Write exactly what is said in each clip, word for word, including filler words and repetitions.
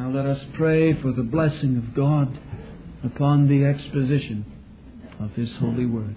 Now let us pray for the blessing of God upon the exposition of His holy word.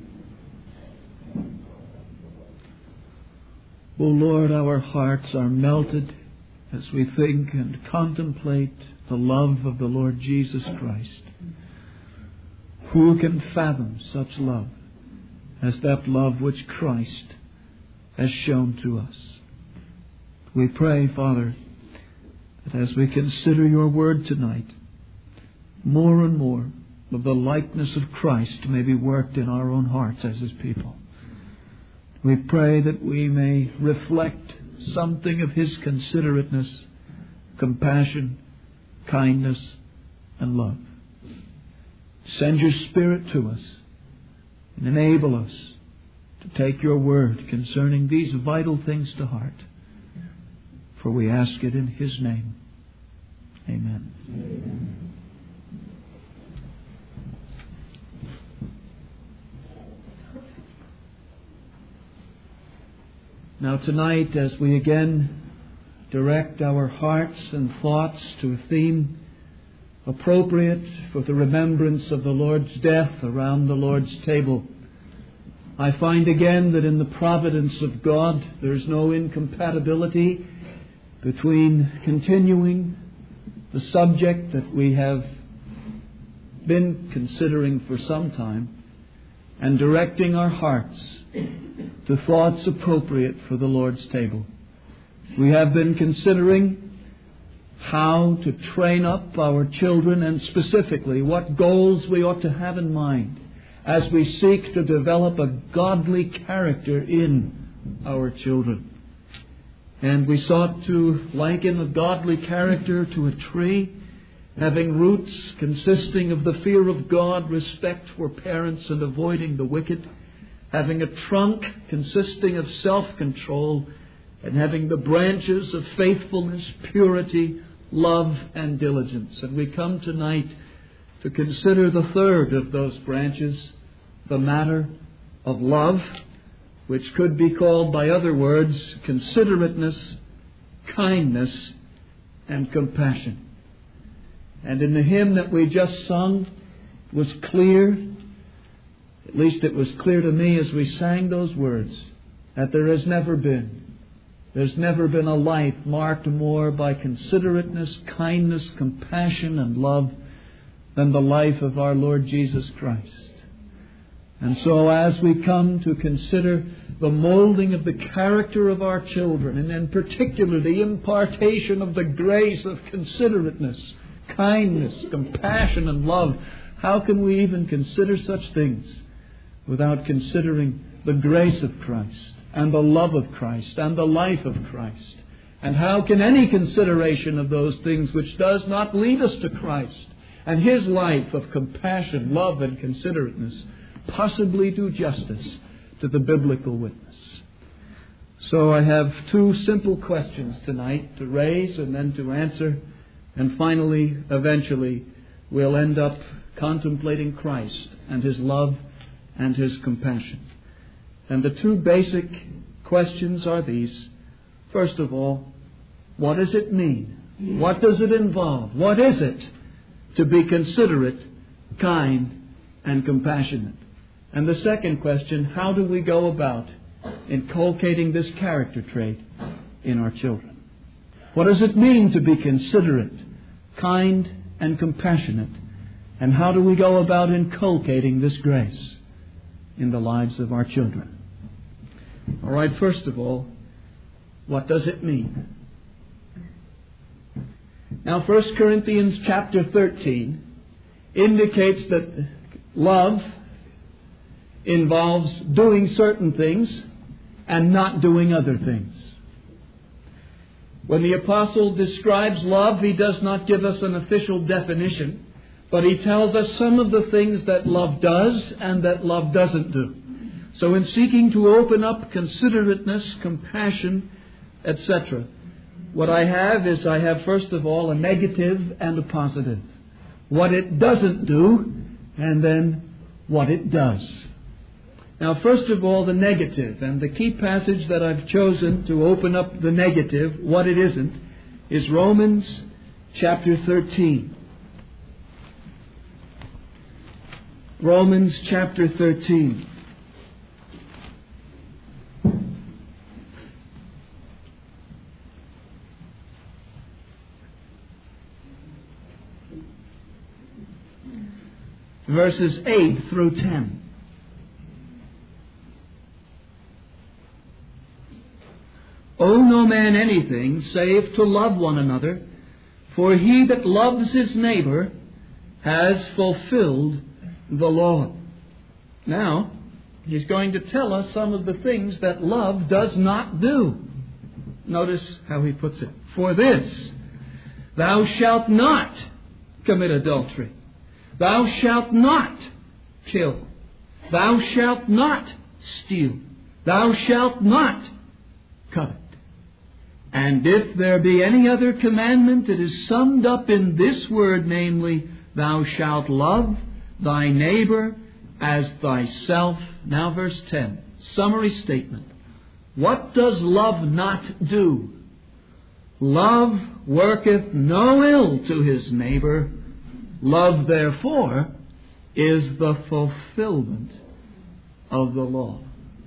O Lord, our hearts are melted as we think and contemplate the love of the Lord Jesus Christ. Who can fathom such love as that love which Christ has shown to us? We pray, Father, that as we consider your word tonight, more and more of the likeness of Christ may be worked in our own hearts as His people. We pray that we may reflect something of His considerateness, compassion, kindness, and love. Send your Spirit to us and enable us to take your word concerning these vital things to heart. For we ask it in His name. Amen. Amen. Now tonight, as we again direct our hearts and thoughts to a theme appropriate for the remembrance of the Lord's death around the Lord's table, I find again that in the providence of God there is no incompatibility between continuing the subject that we have been considering for some time and directing our hearts to thoughts appropriate for the Lord's table. We have been considering how to train up our children, and specifically what goals we ought to have in mind as we seek to develop a godly character in our children. And we sought to liken a godly character to a tree, having roots consisting of the fear of God, respect for parents, and avoiding the wicked, having a trunk consisting of self-control, and having the branches of faithfulness, purity, love, and diligence. And we come tonight to consider the third of those branches, the matter of love, which could be called by other words considerateness, kindness, and compassion. And in the hymn that we just sung, it was clear, at least it was clear to me as we sang those words, that there has never been, there's never been a life marked more by considerateness, kindness, compassion, and love than the life of our Lord Jesus Christ. And so as we come to consider the molding of the character of our children, and in particular the impartation of the grace of considerateness, kindness, compassion, and love, how can we even consider such things without considering the grace of Christ and the love of Christ and the life of Christ? And how can any consideration of those things which does not lead us to Christ and His life of compassion, love, and considerateness possibly do justice to the biblical witness? So I have two simple questions tonight to raise and then to answer. And finally, eventually, we'll end up contemplating Christ and His love and His compassion. And the two basic questions are these. First of all, what does it mean? What does it involve? What is it to be considerate, kind, and compassionate? And the second question, how do we go about inculcating this character trait in our children? What does it mean to be considerate, kind, and compassionate? And how do we go about inculcating this grace in the lives of our children? All right, first of all, what does it mean? Now, First Corinthians chapter thirteen indicates that love involves doing certain things and not doing other things. When the apostle describes love, he does not give us an official definition, but he tells us some of the things that love does and that love doesn't do. So in seeking to open up considerateness, compassion, et cetera, what I have is I have first of all a negative and a positive. What it doesn't do, and then what it does. Now, first of all, the negative. And the key passage that I've chosen to open up the negative, what it isn't, is Romans chapter thirteen. Romans chapter thirteen. Verses eight through ten. Owe no man anything save to love one another, for he that loves his neighbor has fulfilled the law. Now, he's going to tell us some of the things that love does not do. Notice how he puts it. For this, thou shalt not commit adultery. Thou shalt not kill. Thou shalt not steal. Thou shalt not covet. And if there be any other commandment, it is summed up in this word, namely, thou shalt love thy neighbor as thyself. Now verse ten, summary statement. What does love not do? Love worketh no ill to his neighbor. Love, therefore, is the fulfillment of the law.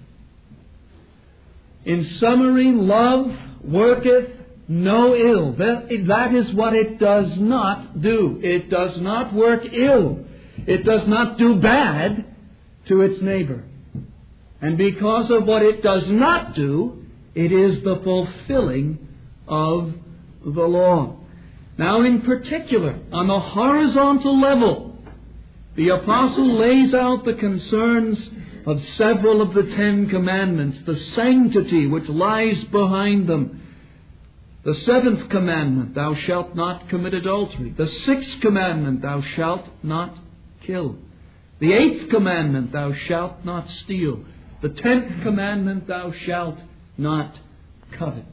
In summary, love worketh no ill. That, that is what it does not do. It does not work ill. It does not do bad to its neighbor. And because of what it does not do, it is the fulfilling of the law. Now, in particular, on the horizontal level, the apostle lays out the concerns of several of the Ten Commandments, the sanctity which lies behind them. The seventh commandment, thou shalt not commit adultery. The sixth commandment, thou shalt not kill. The eighth commandment, thou shalt not steal. The tenth commandment, thou shalt not covet.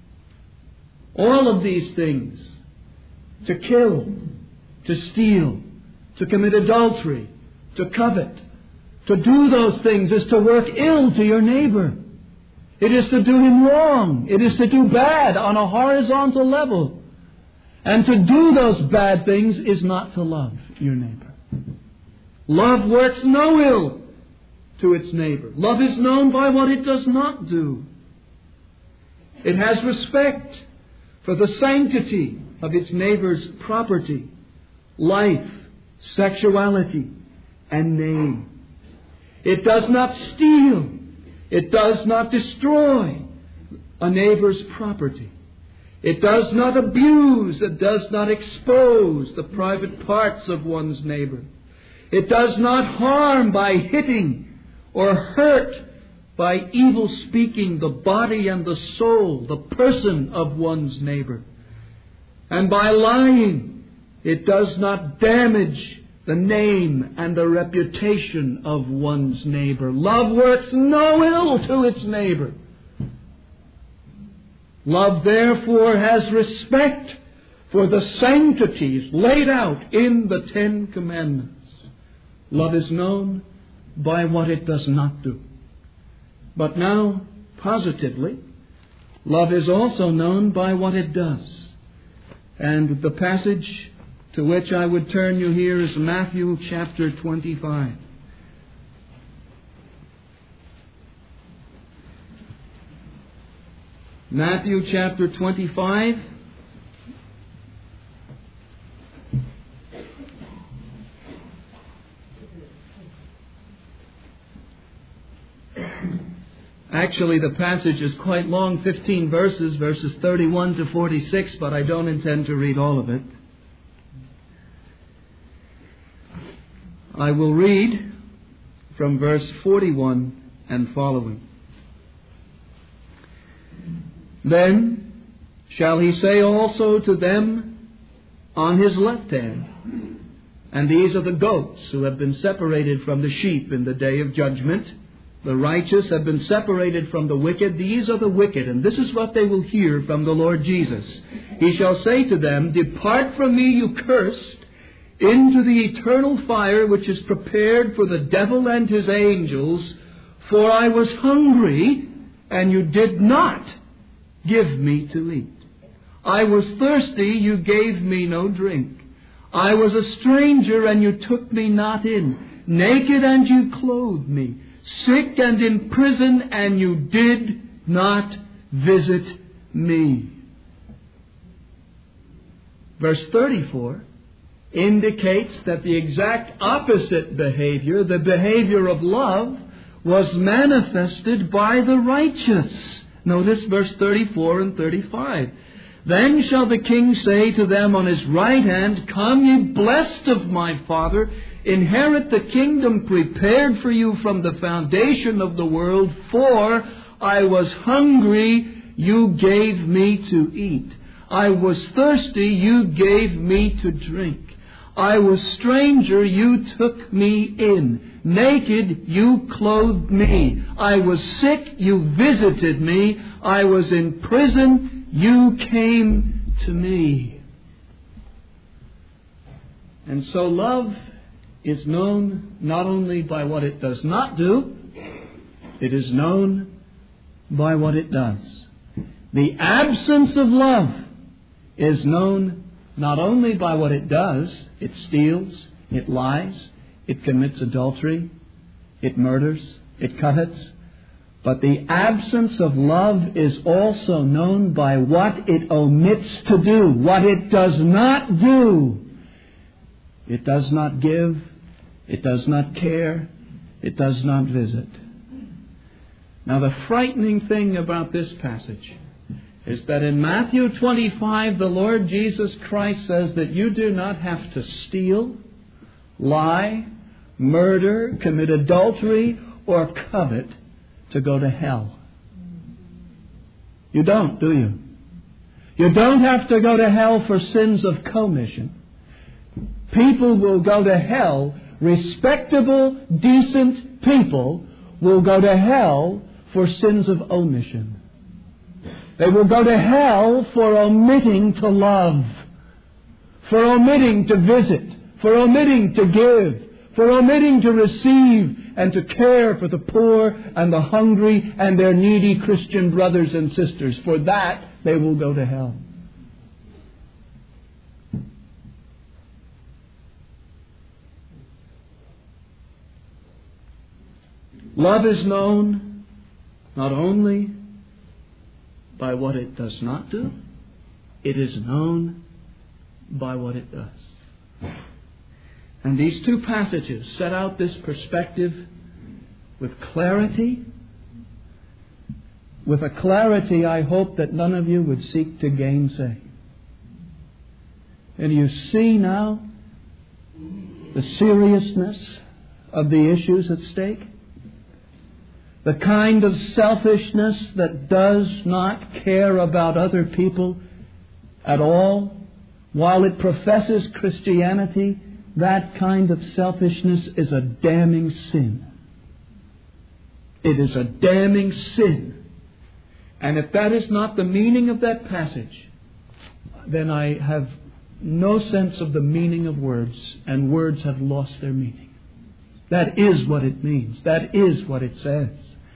All of these things, to kill, to steal, to commit adultery, to covet, to do those things is to work ill to your neighbor. It is to do him wrong. It is to do bad on a horizontal level. And to do those bad things is not to love your neighbor. Love works no ill to its neighbor. Love is known by what it does not do. It has respect for the sanctity of its neighbor's property, life, sexuality, and name. It does not steal. It does not destroy a neighbor's property. It does not abuse. It does not expose the private parts of one's neighbor. It does not harm by hitting or hurt by evil speaking the body and the soul, the person of one's neighbor. And by lying, it does not damage the name and the reputation of one's neighbor. Love works no ill to its neighbor. Love, therefore, has respect for the sanctities laid out in the Ten Commandments. Love is known by what it does not do. But now, positively, love is also known by what it does. And the passage to which I would turn you here is Matthew chapter twenty-five. Matthew chapter twenty-five. Actually, the passage is quite long, fifteen verses, verses thirty-one to forty-six, but I don't intend to read all of it. I will read from verse forty-one and following. Then shall he say also to them on his left hand, and these are the goats who have been separated from the sheep in the day of judgment. The righteous have been separated from the wicked. These are the wicked, and this is what they will hear from the Lord Jesus. He shall say to them, Depart from me, you cursed, into the eternal fire which is prepared for the devil and his angels. For I was hungry, and you did not give me to eat. I was thirsty, you gave me no drink. I was a stranger, and you took me not in. Naked, and you clothed me. Sick and in prison, and you did not visit me. Verse thirty-four indicates that the exact opposite behavior, the behavior of love, was manifested by the righteous. Notice verse thirty-four and thirty-five. Then shall the king say to them on his right hand, Come, ye blessed of my Father, inherit the kingdom prepared for you from the foundation of the world, for I was hungry, you gave me to eat. I was thirsty, you gave me to drink. I was stranger, you took me in. Naked, you clothed me. I was sick, you visited me. I was in prison, you came to me. And so love is known not only by what it does not do, it is known by what it does. The absence of love is known not only by what it does. It steals, it lies, it commits adultery, it murders, it covets. But the absence of love is also known by what it omits to do, what it does not do. It does not give, it does not care, it does not visit. Now, the frightening thing about this passage is that in Matthew twenty-five, the Lord Jesus Christ says that you do not have to steal, lie, murder, commit adultery, or covet to go to hell. You don't, do you? You don't have to go to hell for sins of commission. People will go to hell, respectable, decent people will go to hell for sins of omission. They will go to hell for omitting to love, for omitting to visit, for omitting to give, for omitting to receive and to care for the poor and the hungry and their needy Christian brothers and sisters. For that, they will go to hell. Love is known not only by what it does not do, it is known by what it does. And these two passages set out this perspective with clarity, with a clarity I hope that none of you would seek to gainsay. And you see now the seriousness of the issues at stake. The kind of selfishness that does not care about other people at all, while it professes Christianity, that kind of selfishness is a damning sin. It is a damning sin. And if that is not the meaning of that passage, then I have no sense of the meaning of words, and words have lost their meaning. That is what it means. That is what it says.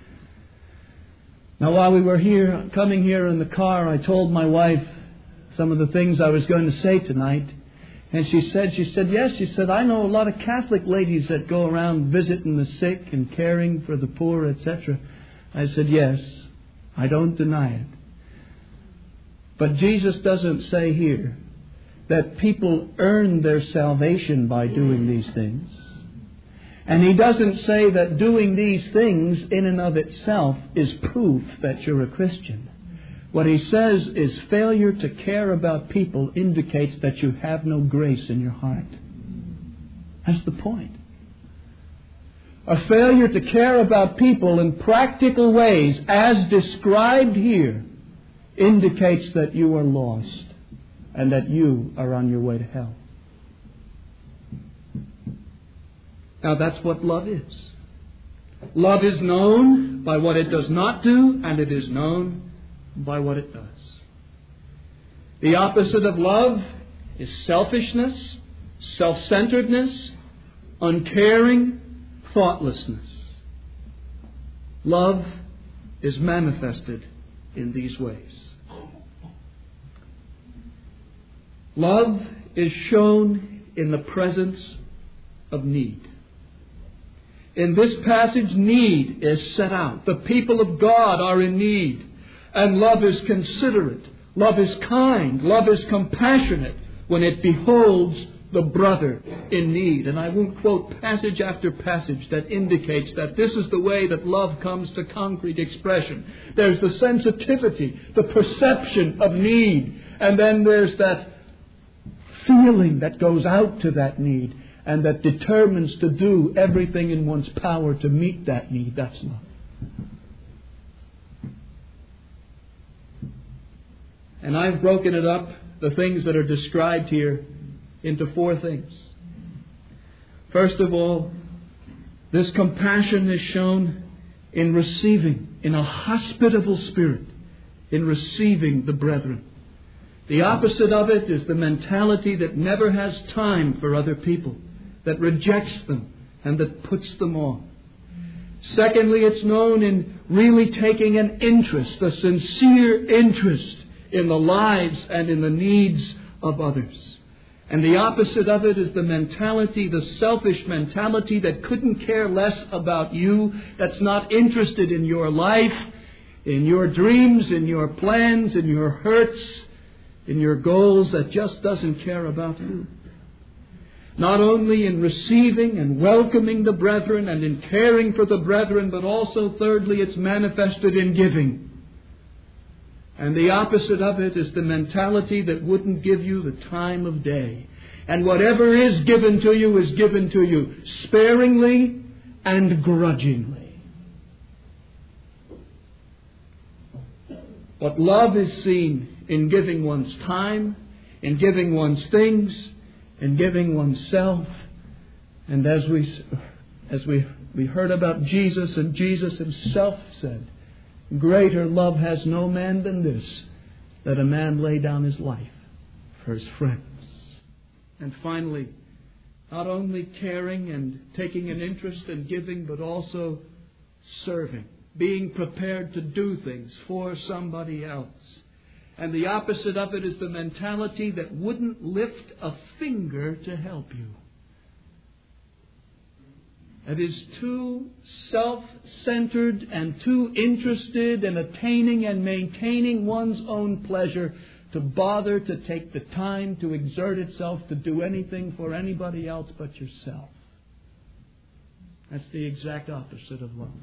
Now, while we were here, coming here in the car, I told my wife some of the things I was going to say tonight. And she said, she said, yes, she said, I know a lot of Catholic ladies that go around visiting the sick and caring for the poor, et cetera. I said, yes, I don't deny it. But Jesus doesn't say here that people earn their salvation by doing these things. And He doesn't say that doing these things in and of itself is proof that you're a Christian. What He says is failure to care about people indicates that you have no grace in your heart. That's the point. A failure to care about people in practical ways, as described here, indicates that you are lost and that you are on your way to hell. Now, that's what love is. Love is known by what it does not do, and it is known by what it does. The opposite of love is selfishness, self-centeredness, uncaring, thoughtlessness. Love is manifested in these ways. Love is shown in the presence of need. In this passage, need is set out. The people of God are in need. And love is considerate. Love is kind. Love is compassionate when it beholds the brother in need. And I won't quote passage after passage that indicates that this is the way that love comes to concrete expression. There's the sensitivity, the perception of need. And then there's that feeling that goes out to that need and that determines to do everything in one's power to meet that need. That's love. And I've broken it up, the things that are described here, into four things. First of all, this compassion is shown in receiving, in a hospitable spirit, in receiving the brethren. The opposite of it is the mentality that never has time for other people, that rejects them and that puts them off. Secondly, it's known in really taking an interest, a sincere interest in the lives and in the needs of others. And the opposite of it is the mentality, the selfish mentality that couldn't care less about you, that's not interested in your life, in your dreams, in your plans, in your hurts, in your goals, that just doesn't care about you. Not only in receiving and welcoming the brethren and in caring for the brethren, but also, thirdly, it's manifested in giving. And the opposite of it is the mentality that wouldn't give you the time of day. And whatever is given to you is given to you sparingly and grudgingly. But love is seen in giving one's time, in giving one's things, in giving oneself. And as we, as we, we heard about Jesus, and Jesus Himself said, greater love has no man than this, that a man lay down his life for his friends. And finally, not only caring and taking an interest in giving, but also serving, being prepared to do things for somebody else. And the opposite of it is the mentality that wouldn't lift a finger to help you. It is too self-centered and too interested in attaining and maintaining one's own pleasure to bother to take the time to exert itself to do anything for anybody else but yourself. That's the exact opposite of love.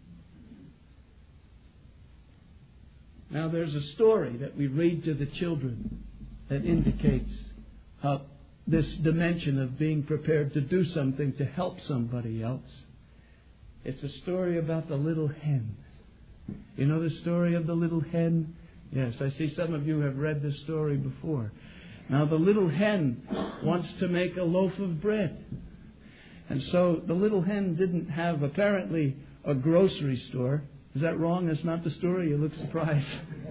Now there's a story that we read to the children that indicates how this dimension of being prepared to do something to help somebody else. It's a story about the little hen. You know the story of the little hen? Yes, I see some of you have read this story before. Now the little hen wants to make a loaf of bread. And so the little hen didn't have apparently a grocery store. Is that wrong? That's not the story? You look surprised.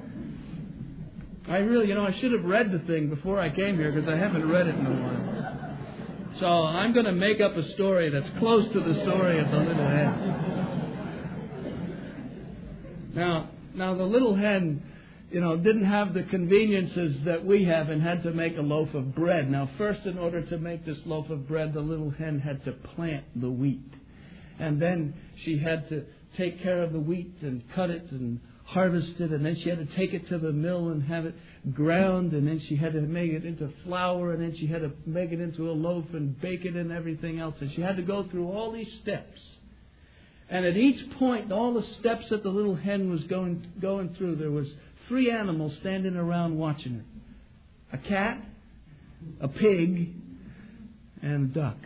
I really, you know, I should have read the thing before I came here because I haven't read it in a while. So I'm going to make up a story that's close to the story of the little hen. Now, now the little hen, you know, didn't have the conveniences that we have and had to make a loaf of bread. Now, first, in order to make this loaf of bread, the little hen had to plant the wheat. And then she had to take care of the wheat and cut it and harvest it, and then she had to take it to the mill and have it ground, and then she had to make it into flour, and then she had to make it into a loaf and bake it and everything else. And she had to go through all these steps. And at each point, all the steps that the little hen was going going through, there was three animals standing around watching her. A cat, a pig, and a duck.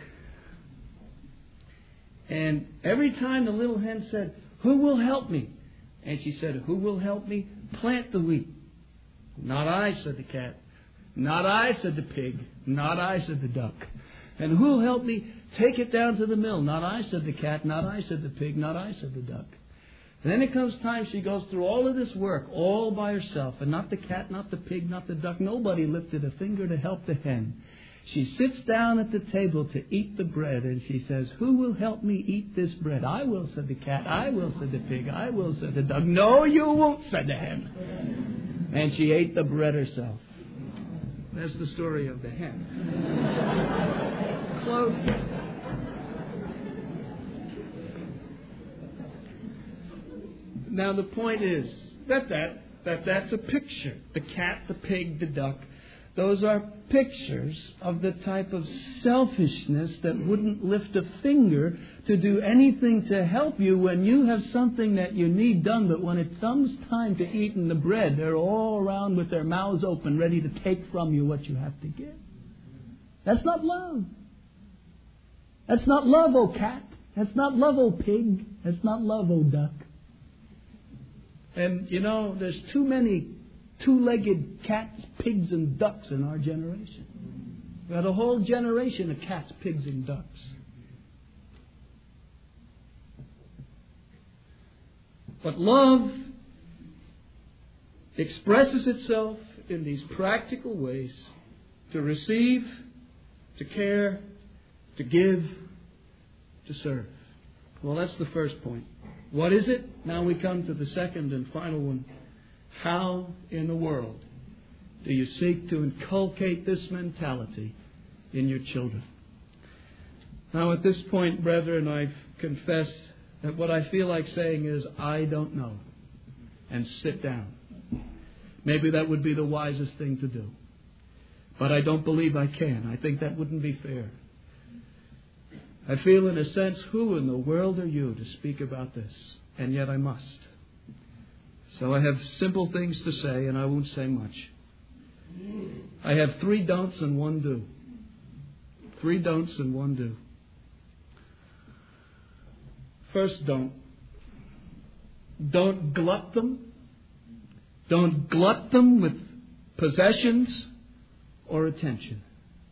And every time the little hen said, "Who will help me?" And she said, "Who will help me plant the wheat?" "Not I," said the cat. "Not I," said the pig. "Not I," said the duck. "And who will help me take it down to the mill?" "Not I," said the cat. "Not I," said the pig. "Not I," said the duck. And then it comes time she goes through all of this work all by herself. And not the cat, not the pig, not the duck. Nobody lifted a finger to help the hen. She sits down at the table to eat the bread, and she says, "Who will help me eat this bread?" "I will," said the cat. "I will," said the pig. "I will," said the duck. "No, you won't," said the hen. And she ate the bread herself. That's the story of the hen. Close. Now the point is that, that that that's a picture. The cat, the pig, the duck. Those are pictures of the type of selfishness that wouldn't lift a finger to do anything to help you when you have something that you need done. But when it comes time to eating the bread, they're all around with their mouths open, ready to take from you what you have to give. That's not love. That's not love, oh cat. That's not love, oh pig. That's not love, oh duck. And, you know, there's too many two-legged cats, pigs, and ducks in our generation. We got a whole generation of cats, pigs, and ducks. But love expresses itself in these practical ways: to receive, to care, to give, to serve. Well, that's the first point. What is it? Now we come to the second and final one. How in the world do you seek to inculcate this mentality in your children? Now at this point, brethren, I've confessed that what I feel like saying is, I don't know. And sit down. Maybe that would be the wisest thing to do. But I don't believe I can. I think that wouldn't be fair. I feel in a sense, who in the world are you to speak about this? And yet I must. So I have simple things to say, and I won't say much. I have three don'ts and one do. Three don'ts and one do. First don't. Don't glut them. Don't glut them with possessions or attention.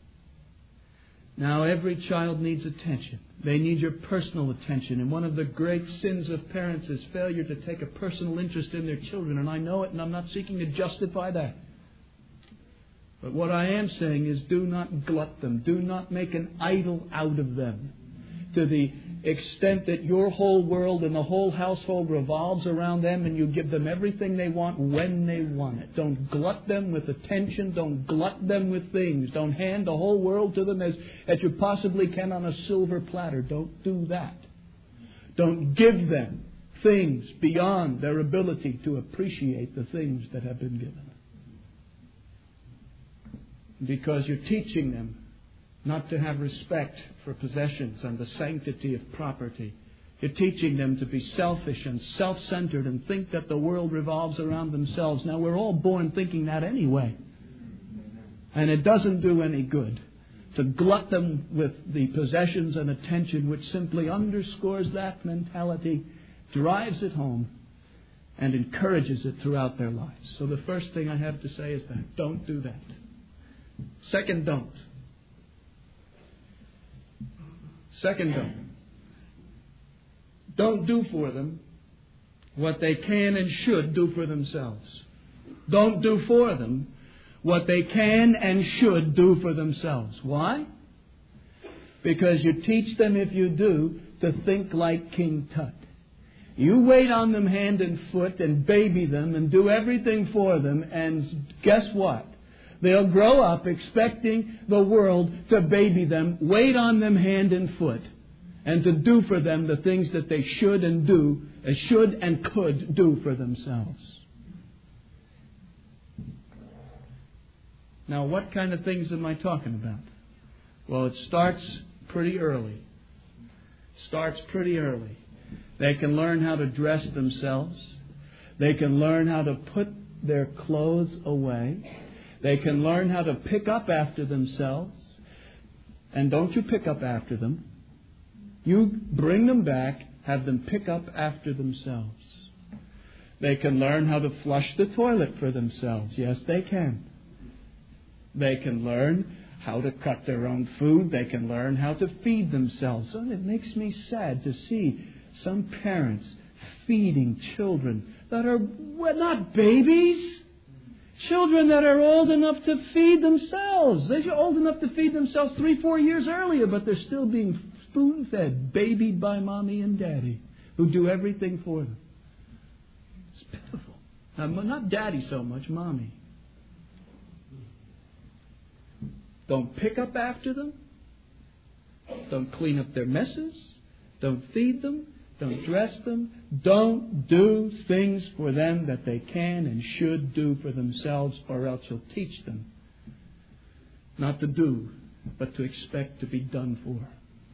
Now, every child needs attention. They need your personal attention. And one of the great sins of parents is failure to take a personal interest in their children. And I know it, and I'm not seeking to justify that. But what I am saying is, do not glut them. Do not make an idol out of them. To the extent that your whole world and the whole household revolves around them, and you give them everything they want when they want it. Don't glut them with attention. Don't glut them with things. Don't hand the whole world to them as, as you possibly can on a silver platter. Don't do that. Don't give them things beyond their ability to appreciate the things that have been given. Because you're teaching them not to have respect for possessions and the sanctity of property. You're teaching them to be selfish and self-centered and think that the world revolves around themselves. Now, we're all born thinking that anyway. And it doesn't do any good to glut them with the possessions and attention, which simply underscores that mentality, drives it home, and encourages it throughout their lives. So the first thing I have to say is that. Don't do that. Second, don't. Second, don't. Don't do for them what they can and should do for themselves. Don't do for them what they can and should do for themselves. Why? Because you teach them, if you do, to think like King Tut. You wait on them hand and foot and baby them and do everything for them, and guess what? They'll grow up expecting the world to baby them, wait on them hand and foot, and to do for them the things that they should and do, uh, should and could do for themselves. Now, what kind of things am I talking about? Well, it starts pretty early. Starts pretty early. They can learn how to dress themselves. They can learn how to put their clothes away. They can learn how to pick up after themselves. And don't you pick up after them. You bring them back, have them pick up after themselves. They can learn how to flush the toilet for themselves. Yes, they can. They can learn how to cut their own food. They can learn how to feed themselves. And it makes me sad to see some parents feeding children that are well, not babies. Children that are old enough to feed themselves. They're old enough to feed themselves three, four years earlier, but they're still being spoon-fed, babied by mommy and daddy, who do everything for them. It's pitiful. Now, not daddy so much, mommy. Don't pick up after them. Don't clean up their messes. Don't feed them. Don't dress them. Don't do things for them that they can and should do for themselves, or else you'll teach them not to do, but to expect to be done for.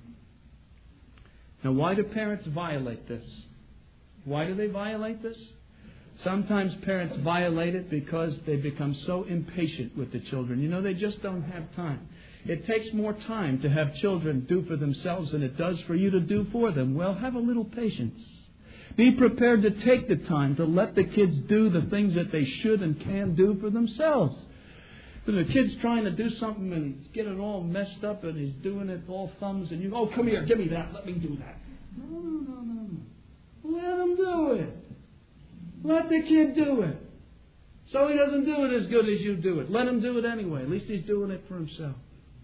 Now, why do parents violate this? Why do they violate this? Sometimes parents violate it because they become so impatient with the children. You know, they just don't have time. It takes more time to have children do for themselves than it does for you to do for them. Well, have a little patience. Be prepared to take the time to let the kids do the things that they should and can do for themselves. When the kid's trying to do something and he's getting all messed up and he's doing it all thumbs and you go, oh, come here, give me that, let me do that. No, no, no, no, no. Let him do it. Let the kid do it. So he doesn't do it as good as you do it. Let him do it anyway. At least he's doing it for himself.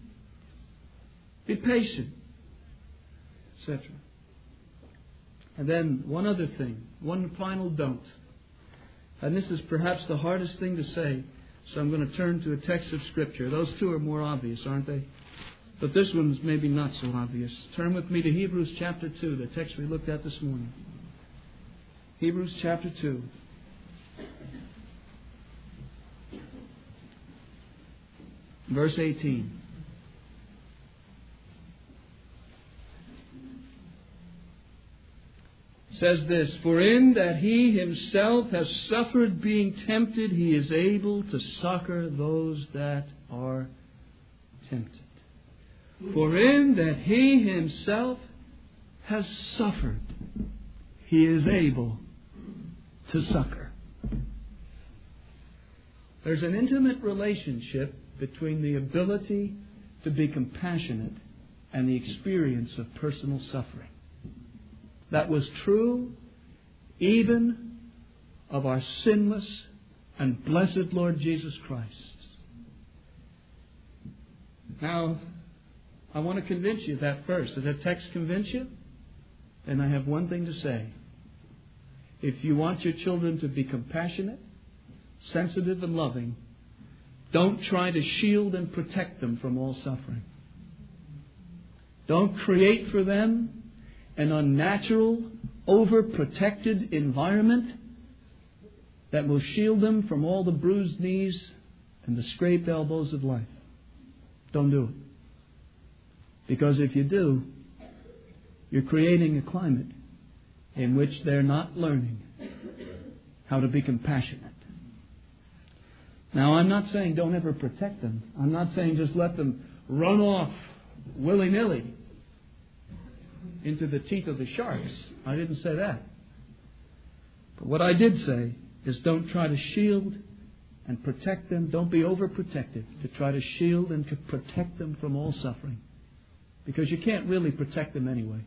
Be patient, et cetera. And then one other thing, one final don't. And this is perhaps the hardest thing to say, so I'm going to turn to a text of Scripture. Those two are more obvious, aren't they? But this one's maybe not so obvious. Turn with me to Hebrews chapter two, the text we looked at this morning. Hebrews chapter two. Verse eighteen. Says this, for in that he himself has suffered being tempted, he is able to succor those that are tempted. For in that he himself has suffered, he is able to succor. There's an intimate relationship between the ability to be compassionate and the experience of personal suffering. That was true even of our sinless and blessed Lord Jesus Christ. Now, I want to convince you of that first. Does that text convince you? Then I have one thing to say. If you want your children to be compassionate, sensitive, and loving, don't try to shield and protect them from all suffering. Don't create for them an unnatural, overprotected environment that will shield them from all the bruised knees and the scraped elbows of life. Don't do it. Because if you do, you're creating a climate in which they're not learning how to be compassionate. Now, I'm not saying don't ever protect them. I'm not saying just let them run off willy-nilly into the teeth of the sharks. I didn't say that. But what I did say is don't try to shield and protect them. Don't be overprotective to try to shield and to protect them from all suffering. Because you can't really protect them anyway.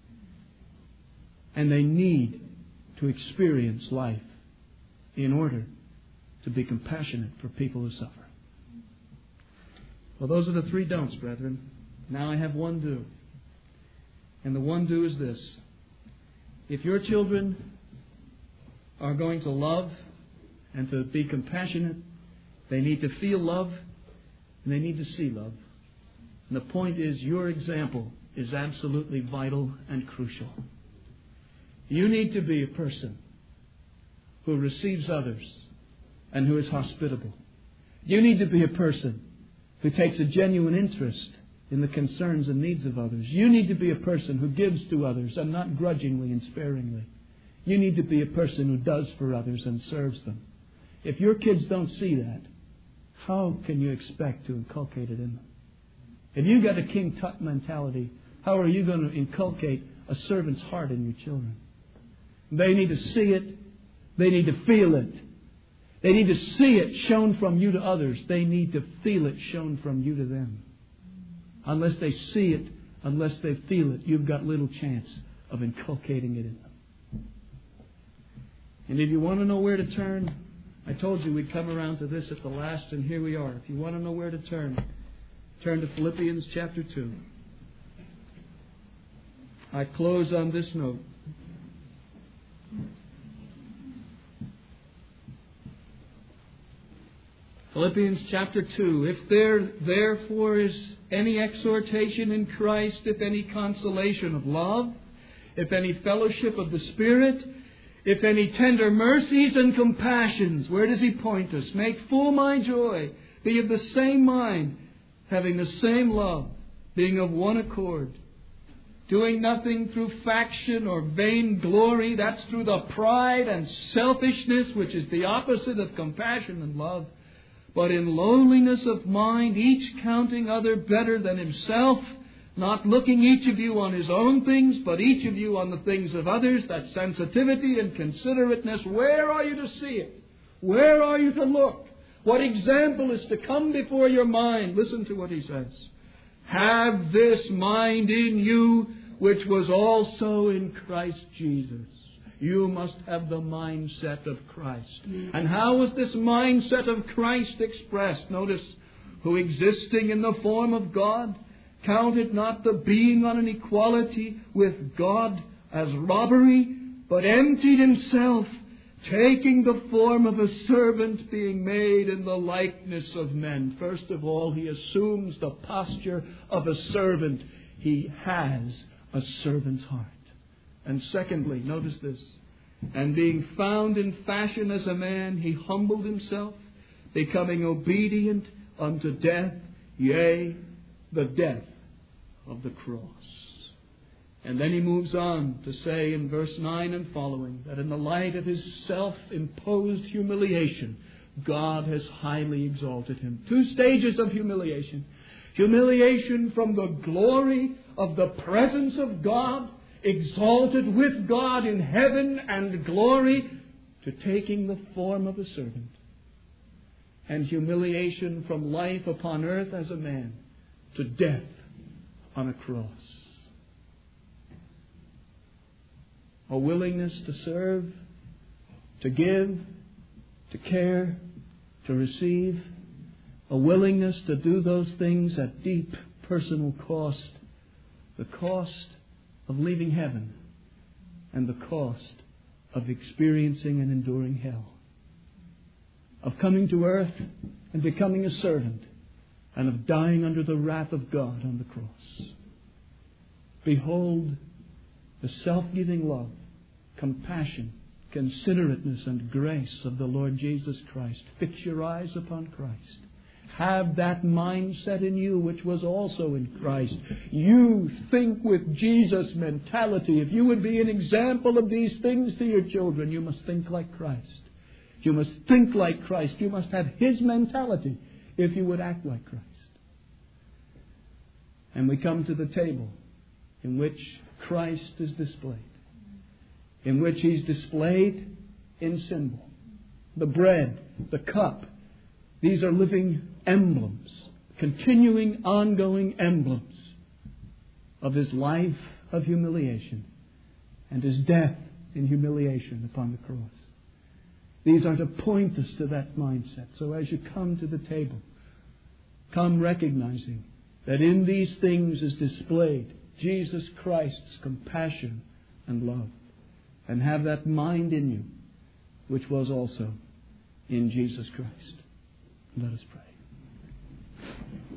And they need to experience life in order to be compassionate for people who suffer. Well, those are the three don'ts, brethren. Now I have one do. And the one do is this. If your children are going to love and to be compassionate, they need to feel love and they need to see love. And the point is, your example is absolutely vital and crucial. You need to be a person who receives others and who is hospitable. You need to be a person who takes a genuine interest in the concerns and needs of others. You need to be a person who gives to others and not grudgingly and sparingly. You need to be a person who does for others and serves them. If your kids don't see that, how can you expect to inculcate it in them? If you've got a King Tut mentality, how are you going to inculcate a servant's heart in your children? They need to see it. They need to feel it. They need to see it shown from you to others. They need to feel it shown from you to them. Unless they see it, unless they feel it, you've got little chance of inculcating it in them. And if you want to know where to turn, I told you we'd come around to this at the last, and here we are. If you want to know where to turn, turn to Philippians chapter two. I close on this note. Philippians chapter two. If there therefore is any exhortation in Christ, if any consolation of love, if any fellowship of the Spirit, if any tender mercies and compassions, where does he point us? Make full my joy, be of the same mind, having the same love, being of one accord, doing nothing through faction or vain glory. That's through the pride and selfishness, which is the opposite of compassion and love. But in lowliness of mind, each counting other better than himself, not looking each of you on his own things, but each of you on the things of others. That sensitivity and considerateness. Where are you to see it? Where are you to look? What example is to come before your mind? Listen to what he says. Have this mind in you, which was also in Christ Jesus. You must have the mindset of Christ. And how was this mindset of Christ expressed? Notice, who existing in the form of God, counted not the being on an equality with God as robbery, but emptied himself, taking the form of a servant, being made in the likeness of men. First of all, he assumes the posture of a servant. He has a servant's heart. And secondly, notice this. And being found in fashion as a man, he humbled himself, becoming obedient unto death, yea, the death of the cross. And then he moves on to say in verse nine and following, that in the light of his self-imposed humiliation, God has highly exalted him. Two stages of humiliation. Humiliation from the glory of the presence of God, exalted with God in heaven and glory, to taking the form of a servant. And humiliation from life upon earth as a man to death on a cross. A willingness to serve, to give, to care, to receive. A willingness to do those things at deep personal cost. The cost of leaving heaven and the cost of experiencing and enduring hell. Of coming to earth and becoming a servant, and of dying under the wrath of God on the cross. Behold the self-giving love, compassion, considerateness, and grace of the Lord Jesus Christ. Fix your eyes upon Christ. Have that mindset in you which was also in Christ. You think with Jesus' mentality. If you would be an example of these things to your children, you must think like Christ. You must think like Christ. You must have His mentality if you would act like Christ. And we come to the table in which Christ is displayed. In which He's displayed in symbol. The bread, the cup. These are living emblems, continuing, ongoing emblems of His life of humiliation and His death in humiliation upon the cross. These are to point us to that mindset. So as you come to the table, come recognizing that in these things is displayed Jesus Christ's compassion and love. And have that mind in you, which was also in Jesus Christ. Let us pray.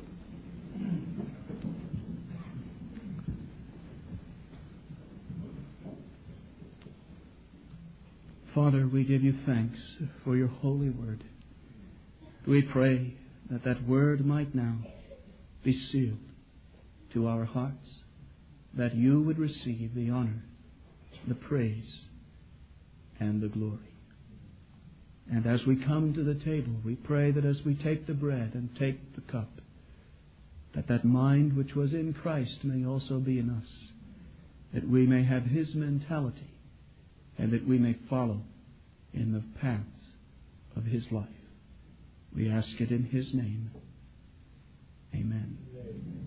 Father, we give you thanks for your holy word. We pray that that word might now be sealed to our hearts, that you would receive the honor, the praise, and the glory. And as we come to the table, we pray that as we take the bread and take the cup, that that mind which was in Christ may also be in us, that we may have His mentality, and that we may follow in the paths of His life. We ask it in His name. Amen. Amen.